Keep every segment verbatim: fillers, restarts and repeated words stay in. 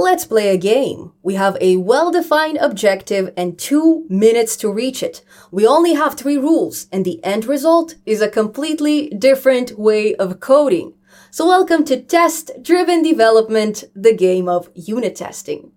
let's play a game. We have a well-defined objective and two minutes to reach it. We only have three rules, and the end result is a completely different way of coding. So welcome to Test-Driven Development, the game of unit testing.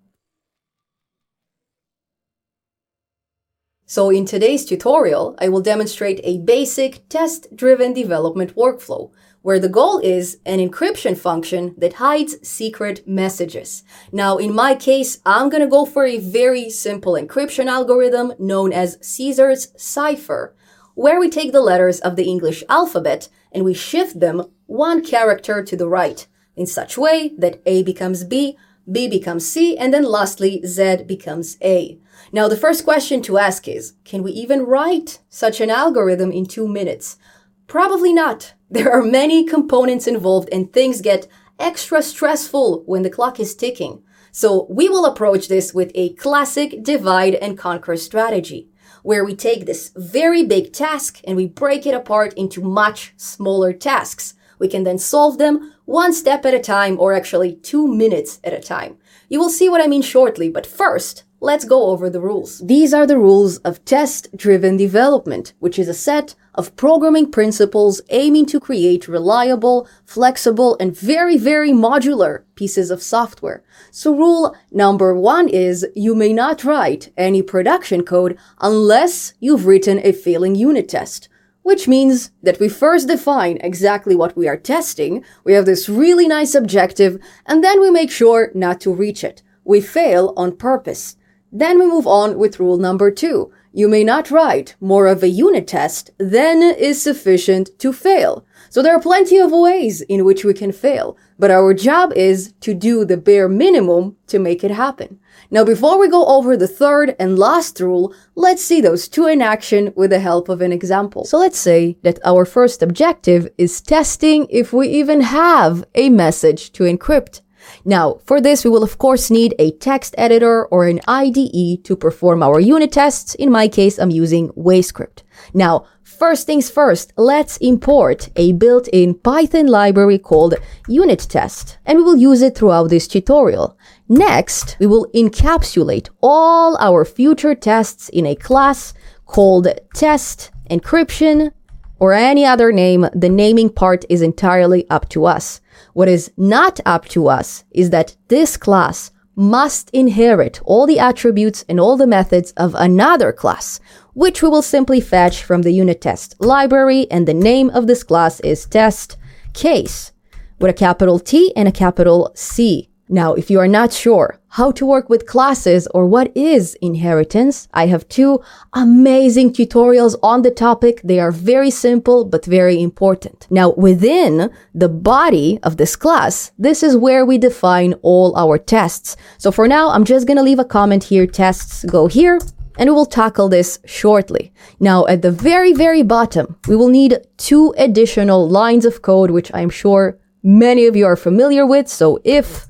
So in today's tutorial, I will demonstrate a basic test-driven development workflow, where the goal is an encryption function that hides secret messages. Now, in my case, I'm gonna go for a very simple encryption algorithm known as Caesar's cipher, where we take the letters of the English alphabet and we shift them one character to the right, in such way that A becomes B, B becomes C, and then lastly, Z becomes A. Now, the first question to ask is, can we even write such an algorithm in two minutes? Probably not. There are many components involved and things get extra stressful when the clock is ticking. So we will approach this with a classic divide and conquer strategy, where we take this very big task and we break it apart into much smaller tasks. We can then solve them one step at a time, or actually two minutes at a time. You will see what I mean shortly, but first, let's go over the rules. These are the rules of test-driven development, which is a set of programming principles aiming to create reliable, flexible, and very, very modular pieces of software. So rule number one is you may not write any production code unless you've written a failing unit test. Which means that we first define exactly what we are testing, we have this really nice objective, and then we make sure not to reach it. We fail on purpose. Then we move on with rule number two. You may not write more of a unit test than is sufficient to fail. So there are plenty of ways in which we can fail, but our job is to do the bare minimum to make it happen. Now, before we go over the third and last rule, let's see those two in action with the help of an example. So let's say that our first objective is testing if we even have a message to encrypt. Now, for this, we will of course need a text editor or an I D E to perform our unit tests. In my case, I'm using WayScript. Now, first things first, let's import a built-in Python library called UnitTest, and we will use it throughout this tutorial. Next, we will encapsulate all our future tests in a class called Test Encryption, or any other name. The naming part is entirely up to us. What is not up to us is that this class must inherit all the attributes and all the methods of another class, which we will simply fetch from the unit test library, and the name of this class is test case with a capital T and a capital C. Now, if you are not sure how to work with classes or what is inheritance, I have two amazing tutorials on the topic. They are very simple, but very important. Now, within the body of this class, this is where we define all our tests. So for now, I'm just going to leave a comment here, tests go here, and we will tackle this shortly. Now, at the very, very bottom, we will need two additional lines of code, which I'm sure many of you are familiar with. So if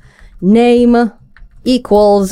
name equals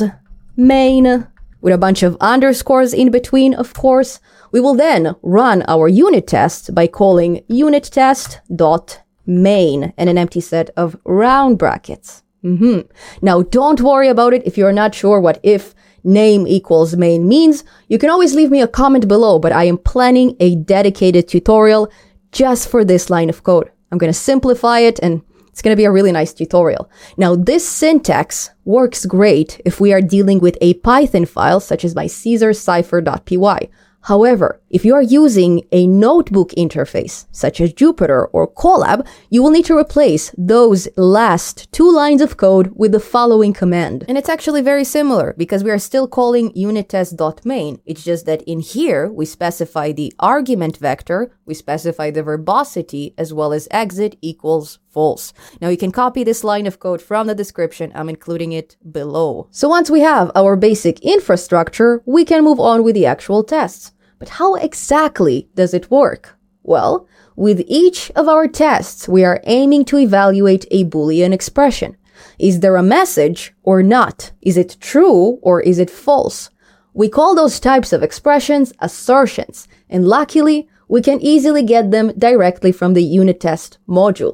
main with a bunch of underscores in between, of course, we will then run our unit test by calling unit test dot main and an empty set of round brackets. Mm-hmm. Now, don't worry about it if you're not sure what if name equals main means. You can always leave me a comment below, but I am planning a dedicated tutorial just for this line of code. I'm going to simplify it, and it's going to be a really nice tutorial. Now, this syntax works great if we are dealing with a Python file, such as my caesar cipher dot p y. However, if you are using a notebook interface, such as Jupyter or Colab, you will need to replace those last two lines of code with the following command. And it's actually very similar because we are still calling unit test dot main. It's just that in here, we specify the argument vector, we specify the verbosity, as well as exit equals false. Now, you can copy this line of code from the description. I'm including it below. So once we have our basic infrastructure, we can move on with the actual tests. But how exactly does it work? Well, with each of our tests, we are aiming to evaluate a Boolean expression. Is there a message or not? Is it true or is it false? We call those types of expressions assertions, and luckily, we can easily get them directly from the unit test module.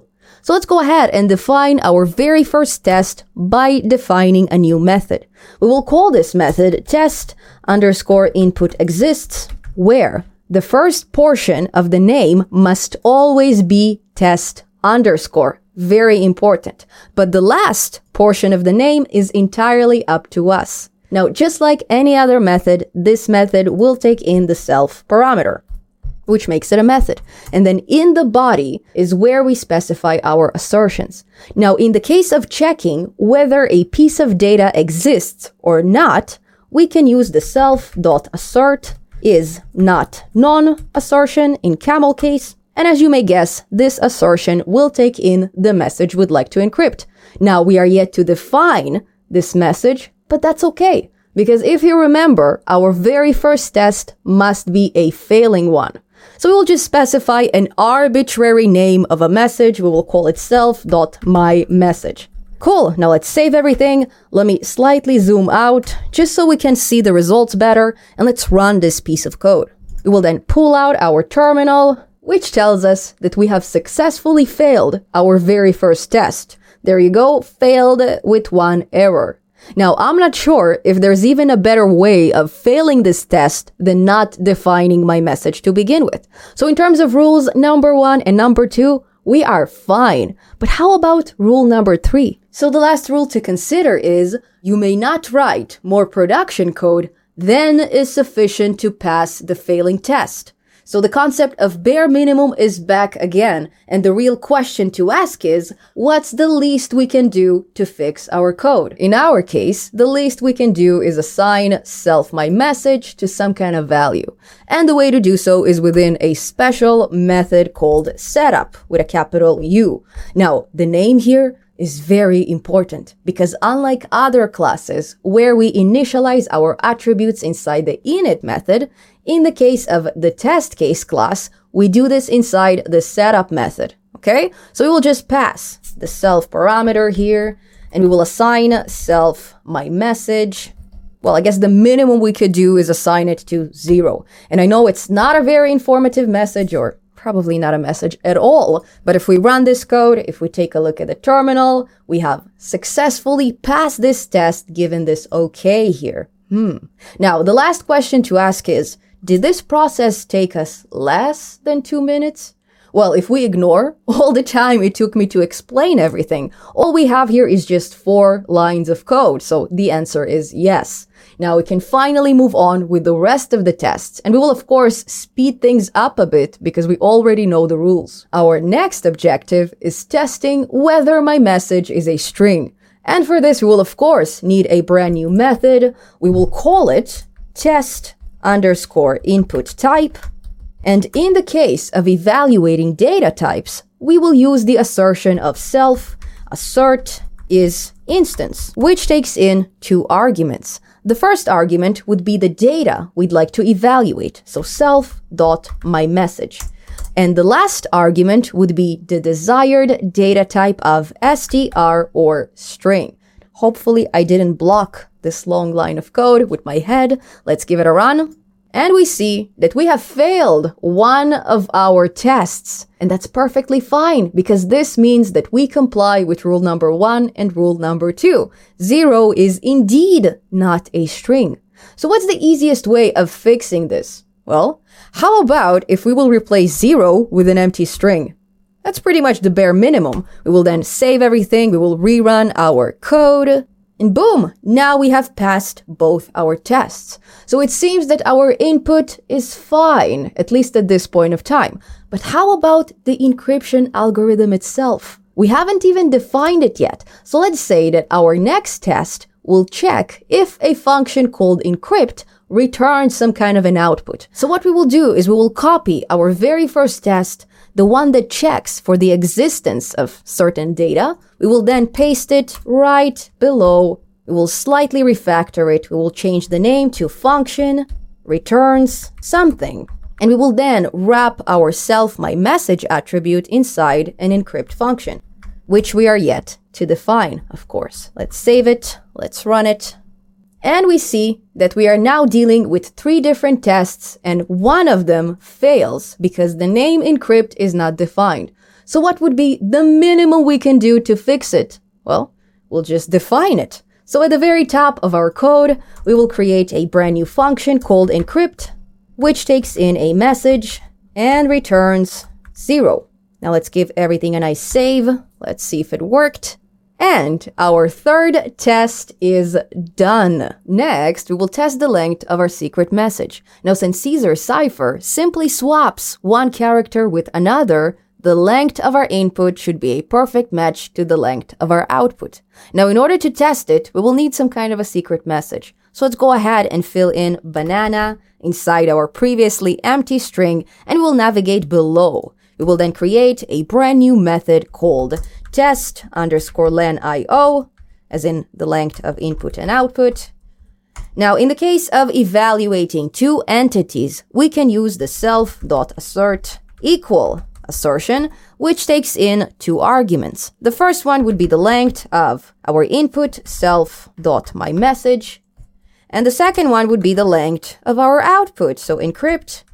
So let's go ahead and define our very first test by defining a new method. We will call this method test underscore input exists, where the first portion of the name must always be test underscore. Very important. But the last portion of the name is entirely up to us. Now, just like any other method, this method will take in the self parameter, which makes it a method. And then in the body is where we specify our assertions. Now, in the case of checking whether a piece of data exists or not, we can use the self.assert is not non-assertion in camel case. And as you may guess, this assertion will take in the message we'd like to encrypt. Now, we are yet to define this message, but that's okay. Because if you remember, our very first test must be a failing one. So we will just specify an arbitrary name of a message. We will call it self.myMessage. Cool, now let's save everything. Let me slightly zoom out just so we can see the results better, and let's run this piece of code. We will then pull out our terminal, which tells us that we have successfully failed our very first test. There you go, failed with one error. Now, I'm not sure if there's even a better way of failing this test than not defining my message to begin with. So in terms of rules number one and number two, we are fine. But how about rule number three? So the last rule to consider is you may not write more production code than is sufficient to pass the failing test. So the concept of bare minimum is back again, and the real question to ask is, what's the least we can do to fix our code? In our case, the least we can do is assign self_myMessage to some kind of value. And the way to do so is within a special method called setup with a capital U. Now, the name here is very important because unlike other classes where we initialize our attributes inside the init method, in the case of the test case class, we do this inside the setup method, okay? So we will just pass the self parameter here and we will assign self my message. Well, I guess the minimum we could do is assign it to zero. And I know it's not a very informative message or probably not a message at all. But if we run this code, if we take a look at the terminal, we have successfully passed this test given this okay here. Hmm. Now, the last question to ask is, did this process take us less than two minutes? Well, if we ignore all the time it took me to explain everything, all we have here is just four lines of code. So the answer is yes. Now we can finally move on with the rest of the tests, and we will of course speed things up a bit because we already know the rules. Our next objective is testing whether my message is a string. And for this we will of course need a brand new method. We will call it test underscore input type. And in the case of evaluating data types, we will use the assertion of self assert is instance, which takes in two arguments. The first argument would be the data we'd like to evaluate, so self.myMessage. And the last argument would be the desired data type of str or string. Hopefully I didn't block this long line of code with my head. Let's give it a run. And we see that we have failed one of our tests. And that's perfectly fine because this means that we comply with rule number one and rule number two. Zero is indeed not a string. So what's the easiest way of fixing this? Well, how about if we will replace zero with an empty string? That's pretty much the bare minimum. We will then save everything. We will rerun our code. And boom, now we have passed both our tests. So it seems that our input is fine, at least at this point of time. But how about the encryption algorithm itself? We haven't even defined it yet. So let's say that our next test will check if a function called encrypt returns some kind of an output. So what we will do is we will copy our very first test, the one that checks for the existence of certain data. We will then paste it right below. We will slightly refactor it. We will change the name to function returns something. And we will then wrap our self_myMessage attribute inside an encrypt function, which we are yet to define, of course. Let's save it. Let's run it. And we see that we are now dealing with three different tests and one of them fails because the name encrypt is not defined. So what would be the minimum we can do to fix it? Well, we'll just define it. So at the very top of our code, we will create a brand new function called encrypt, which takes in a message and returns zero. Now let's give everything a nice save. Let's see if it worked. And our third test is done. Next, we will test the length of our secret message. Now, since Caesar cipher simply swaps one character with another, the length of our input should be a perfect match to the length of our output. Now, in order to test it, we will need some kind of a secret message. So let's go ahead and fill in banana inside our previously empty string, and we'll navigate below. We will then create a brand new method called test underscore len io, as in the length of input and output. Now, in the case of evaluating two entities, we can use the self.assert equal assertion, which takes in two arguments. The first one would be the length of our input self.myMessage, and the second one would be the length of our output. So encrypt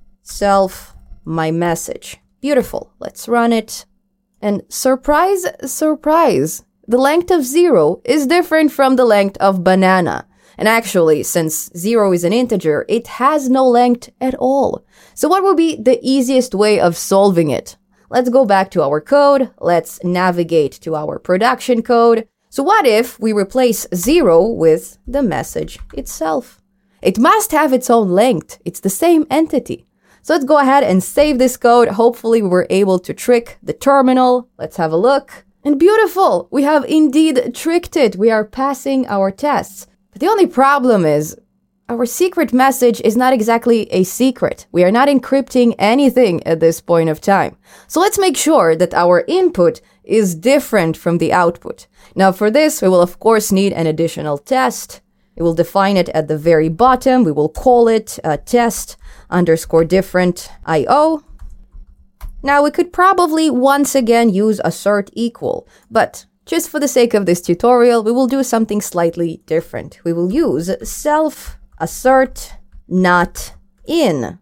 self.myMessage. Beautiful. Let's run it. And surprise, surprise, the length of zero is different from the length of banana. And actually, since zero is an integer, it has no length at all. So what would be the easiest way of solving it? Let's go back to our code. Let's navigate to our production code. So what if we replace zero with the message itself? It must have its own length. It's the same entity. So let's go ahead and save this code. Hopefully we were able to trick the terminal. Let's have a look. And beautiful! We have indeed tricked it. We are passing our tests. But the only problem is our secret message is not exactly a secret. We are not encrypting anything at this point of time. So let's make sure that our input is different from the output. Now for this, we will of course need an additional test. We will define it at the very bottom. We will call it uh, test underscore different io. Now we could probably once again use assert equal, but just for the sake of this tutorial, we will do something slightly different. We will use self assert not in.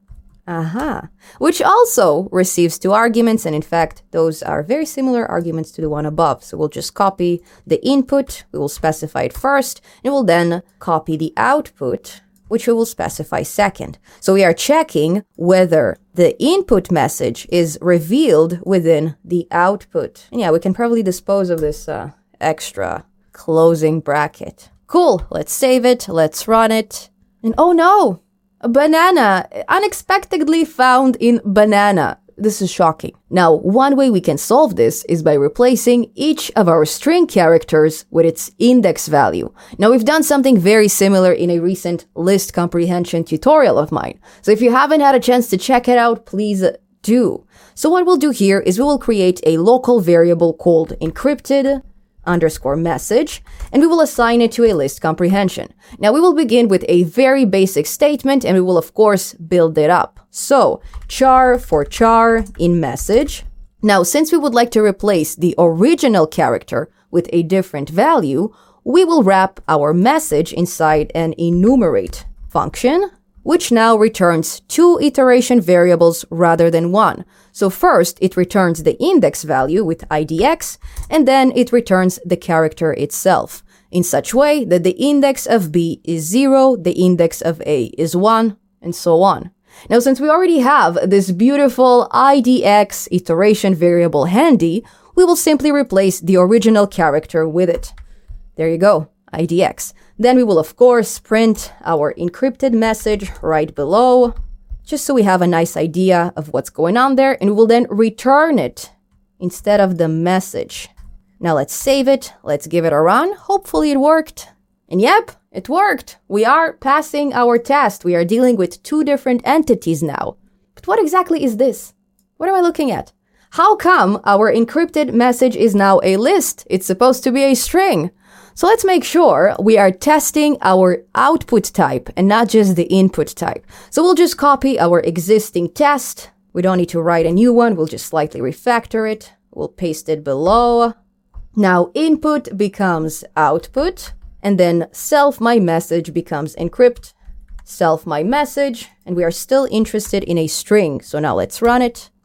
Aha. Which also receives two arguments, and in fact, those are very similar arguments to the one above. So we'll just copy the input, we will specify it first, and we'll then copy the output, which we will specify second. So we are checking whether the input message is revealed within the output. And yeah, we can probably dispose of this uh, extra closing bracket. Cool, let's save it, let's run it. And oh no! A banana, unexpectedly found in banana. This is shocking. Now, one way we can solve this is by replacing each of our string characters with its index value. Now, we've done something very similar in a recent list comprehension tutorial of mine. So if you haven't had a chance to check it out, please do. So what we'll do here is we will create a local variable called encrypted underscore message, and we will assign it to a list comprehension. Now we will begin with a very basic statement, and we will of course build it up. So char for char in message. Now since we would like to replace the original character with a different value, we will wrap our message inside an enumerate function, which now returns two iteration variables rather than one. So first, it returns the index value with I D X, and then it returns the character itself, in such way that the index of B is zero, the index of A is one, and so on. Now, since we already have this beautiful I D X iteration variable handy, we will simply replace the original character with it. There you go, I D X. Then we will, of course, print our encrypted message right below, just so we have a nice idea of what's going on there, and we will then return it instead of the message. Now let's save it, let's give it a run, hopefully it worked. And yep, it worked! We are passing our test, we are dealing with two different entities now. But what exactly is this? What am I looking at? How come our encrypted message is now a list? It's supposed to be a string. So let's make sure we are testing our output type and not just the input type. So we'll just copy our existing test. We don't need to write a new one. We'll just slightly refactor it. We'll paste it below. Now input becomes output, and then self my message becomes encrypt, self my message, and we are still interested in a string. So now let's run it.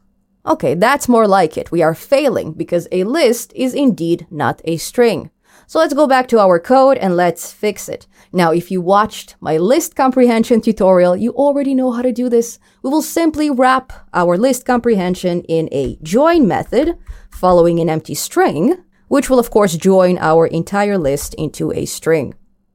Okay, that's more like it. We are failing because a list is indeed not a string. So let's go back to our code and let's fix it. Now, if you watched my list comprehension tutorial, you already know how to do this. We will simply wrap our list comprehension in a join method following an empty string, which will of course join our entire list into a string.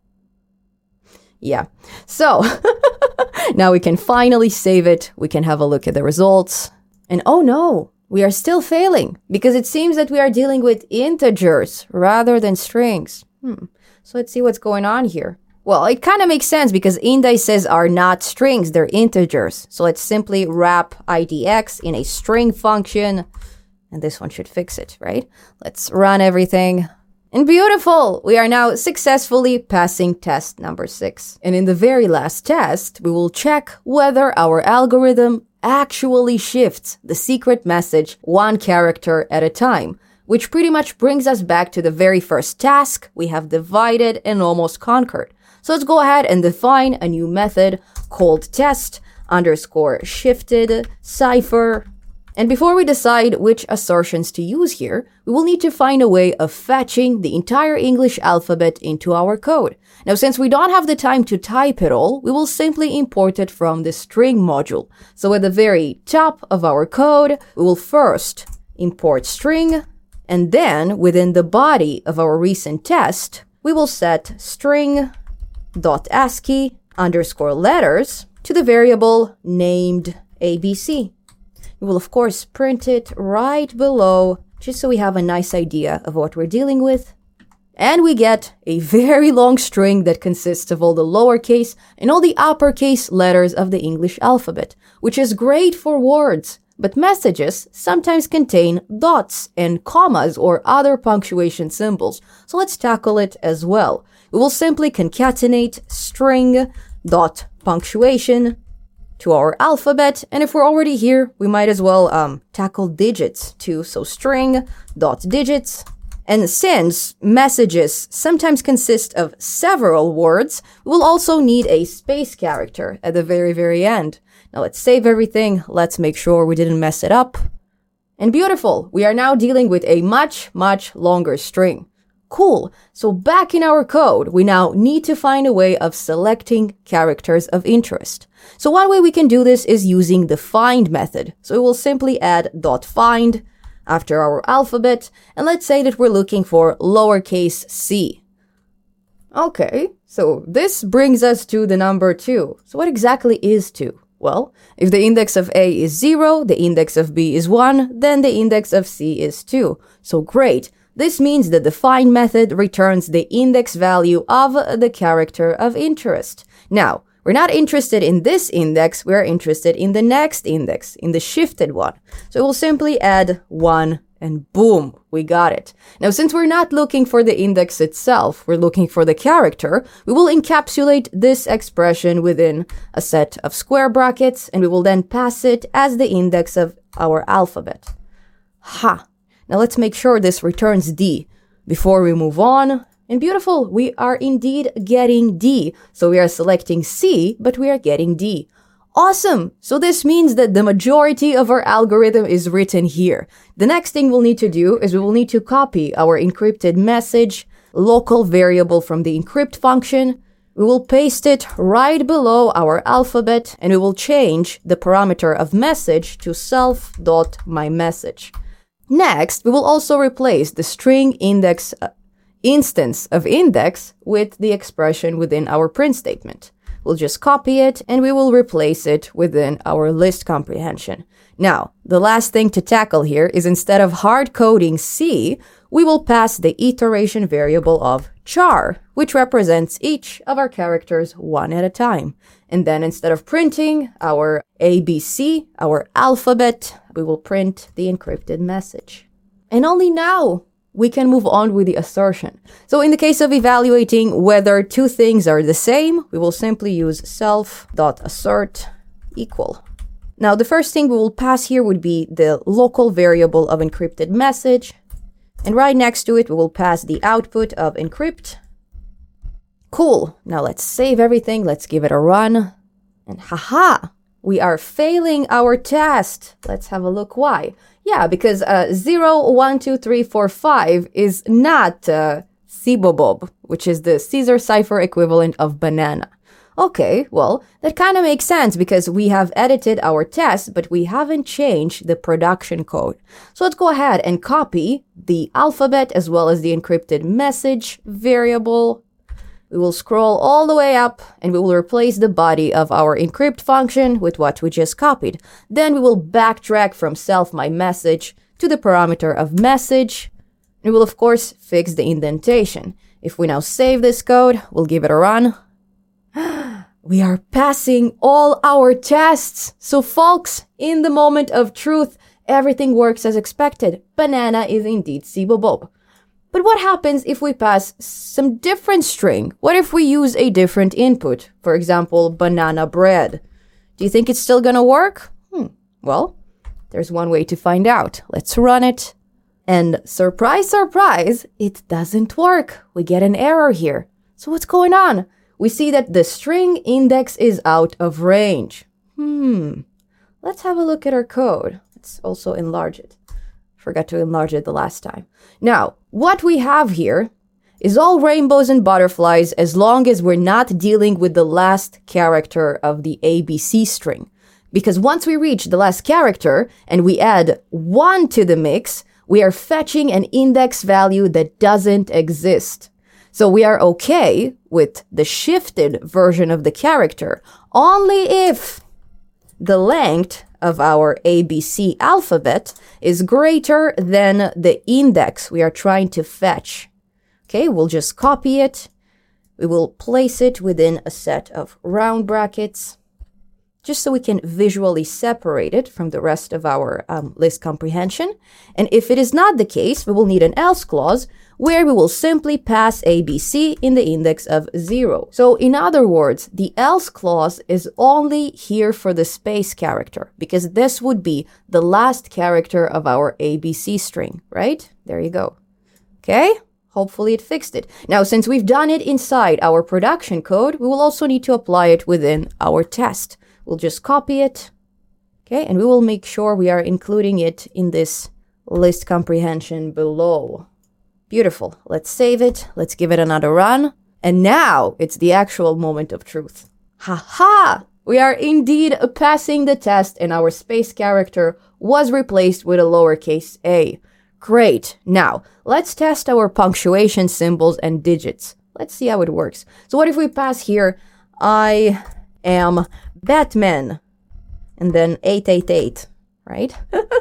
Yeah, so now we can finally save it. We can have a look at the results. And oh no, we are still failing because it seems that we are dealing with integers rather than strings. Hmm. So let's see what's going on here. Well, it kind of makes sense because indices are not strings, they're integers. So let's simply wrap I D X in a string function, and this one should fix it, right? Let's run everything. And beautiful! We are now successfully passing test number six. And in the very last test, we will check whether our algorithm actually shifts the secret message one character at a time, which pretty much brings us back to the very first task we have divided and almost conquered. So let's go ahead and define a new method called test underscore shifted cipher. And before we decide which assertions to use here, we will need to find a way of fetching the entire English alphabet into our code. Now, since we don't have the time to type it all, we will simply import it from the string module. So at the very top of our code, we will first import string, and then within the body of our recent test, we will set string dot ASCII underscore letters to the variable named A B C. We will of course print it right below, just so we have a nice idea of what we're dealing with. And we get a very long string that consists of all the lowercase and all the uppercase letters of the English alphabet, which is great for words. But messages sometimes contain dots and commas or other punctuation symbols, so let's tackle it as well. We will simply concatenate string dot punctuation to our alphabet, and if we're already here, we might as well um, tackle digits too, so string dot digits. And since messages sometimes consist of several words, we will also need a space character at the very, very end. Now let's save everything, let's make sure we didn't mess it up. And beautiful, we are now dealing with a much, much longer string. Cool, so back in our code, we now need to find a way of selecting characters of interest. So one way we can do this is using the find method. So we will simply add dot find after our alphabet, and let's say that we're looking for lowercase c. Okay, so this brings us to the number two. So what exactly is two? Well, if the index of A is zero, the index of B is one, then the index of C is two. So great. This means that the find method returns the index value of the character of interest. Now, we're not interested in this index, we're interested in the next index, in the shifted one. So we'll simply add one and boom, we got it. Now, since we're not looking for the index itself, we're looking for the character, we will encapsulate this expression within a set of square brackets, and we will then pass it as the index of our alphabet. Ha! Now let's make sure this returns D. Before we move on, and beautiful, we are indeed getting D. So we are selecting C, but we are getting D. Awesome! So this means that the majority of our algorithm is written here. The next thing we'll need to do is we will need to copy our encrypted message local variable from the encrypt function. We will paste it right below our alphabet, and we will change the parameter of message to self.myMessage. Next, we will also replace the string index uh, instance of index with the expression within our print statement. We'll just copy it and we will replace it within our list comprehension. Now, the last thing to tackle here is instead of hard coding C, we will pass the iteration variable of char, which represents each of our characters one at a time. And then instead of printing our A B C, our alphabet, we will print the encrypted message. And only now we can move on with the assertion. So in the case of evaluating whether two things are the same, we will simply use self.assert equal. Now the first thing we will pass here would be the local variable of encrypted message. And right next to it, we will pass the output of encrypt. Cool. Now let's save everything. Let's give it a run. And haha, we are failing our test. Let's have a look why. Yeah, because uh, zero, one, two, three, four, five is not uh, Sibobob, which is the Caesar cipher equivalent of banana. Okay, well, that kind of makes sense because we have edited our test, but we haven't changed the production code. So let's go ahead and copy the alphabet as well as the encrypted message variable. We will scroll all the way up and we will replace the body of our encrypt function with what we just copied. Then we will backtrack from self my message to the parameter of message. We will, of course, fix the indentation. If we now save this code, we'll give it a run. We are passing all our tests. So folks, in the moment of truth, everything works as expected. Banana is indeed Sibobob. But what happens if we pass some different string? What if we use a different input? For example, banana bread. Do you think it's still gonna work? Hmm. Well, there's one way to find out. Let's run it. And surprise, surprise, it doesn't work. We get an error here. So what's going on? We see that the string index is out of range. Hmm. Let's have a look at our code. Let's also enlarge it. Forgot to enlarge it the last time. Now, what we have here is all rainbows and butterflies as long as we're not dealing with the last character of the A B C string. Because once we reach the last character and we add one to the mix, we are fetching an index value that doesn't exist. So we are okay with the shifted version of the character only if the length of our A B C alphabet is greater than the index we are trying to fetch. Okay, we'll just copy it. We will place it within a set of round brackets, just so we can visually separate it from the rest of our um, list comprehension. And if it is not the case, we will need an else clause where we will simply pass A B C in the index of zero. So in other words, the else clause is only here for the space character because this would be the last character of our A B C string, right? There you go. Okay? Hopefully it fixed it. Now, since we've done it inside our production code, we will also need to apply it within our test. We'll just copy it, okay, and we will make sure we are including it in this list comprehension below. Beautiful. Let's save it. Let's give it another run. And now it's the actual moment of truth. Ha ha! We are indeed passing the test and our space character was replaced with a lowercase a. Great. Now, let's test our punctuation symbols and digits. Let's see how it works. So what if we pass here, I am Batman, and then eight eight eight, right?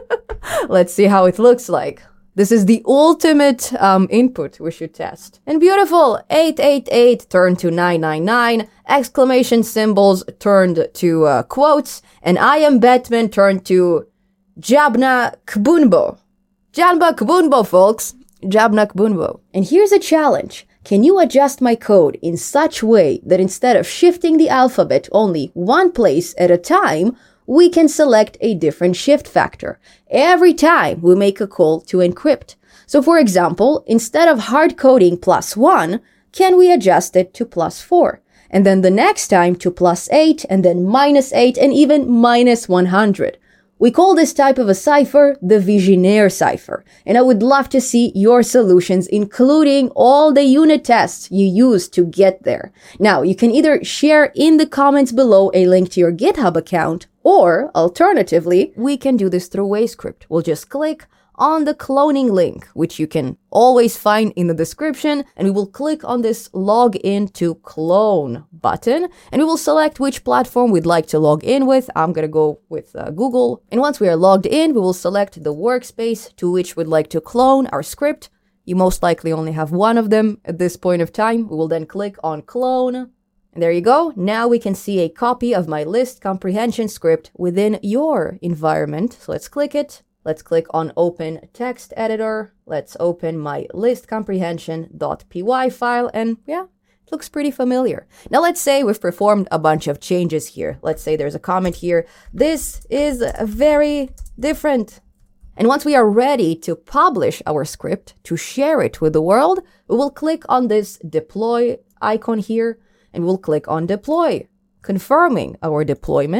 Let's see how it looks like. This is the ultimate um, input we should test. And beautiful, eight eight eight turned to nine nine nine, exclamation symbols turned to uh, quotes, and I am Batman turned to Jabna Kbunbo. Jabna Kbunbo, folks. Jabna Kbunbo. And here's a challenge. Can you adjust my code in such way that instead of shifting the alphabet only one place at a time, we can select a different shift factor every time we make a call to encrypt? So for example, instead of hard coding plus one, can we adjust it to plus four? And then the next time to plus eight, and then minus eight, and even minus one hundred. We call this type of a cipher the Vigenère cipher, and I would love to see your solutions, including all the unit tests you use to get there. Now, you can either share in the comments below a link to your GitHub account, or alternatively, we can do this through Wasescript. We'll just click on the cloning link, which you can always find in the description, and we will click on this log in to clone button, and we will select which platform we'd like to log in with. I'm gonna go with uh, Google. And once we are logged in, we will select the workspace to which we'd like to clone our script. You most likely only have one of them at this point of time. We will then click on clone. And there you go. Now we can see a copy of my list comprehension script within your environment. So let's click it. Let's click on Open Text Editor. Let's open my list comprehension.py file, and yeah, it looks pretty familiar. Now let's say we've performed a bunch of changes here. Let's say there's a comment here. This is very different. And once we are ready to publish our script, to share it with the world, we will click on this deploy icon here, and we'll click on deploy, confirming our deployment.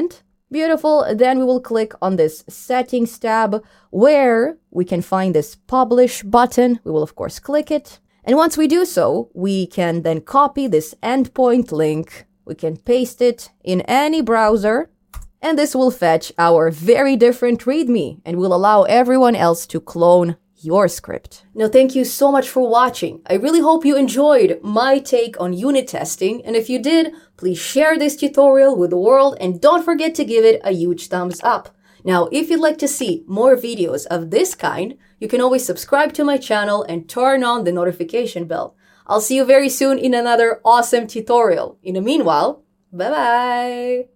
Beautiful. Then we will click on this settings tab where we can find this publish button. We will of course click it. And once we do so, we can then copy this endpoint link. We can paste it in any browser, and this will fetch our very different README and will allow everyone else to clone your script. Now, thank you so much for watching. I really hope you enjoyed my take on unit testing, and if you did, please share this tutorial with the world and don't forget to give it a huge thumbs up. Now, if you'd like to see more videos of this kind, you can always subscribe to my channel and turn on the notification bell. I'll see you very soon in another awesome tutorial. In the meanwhile, bye bye!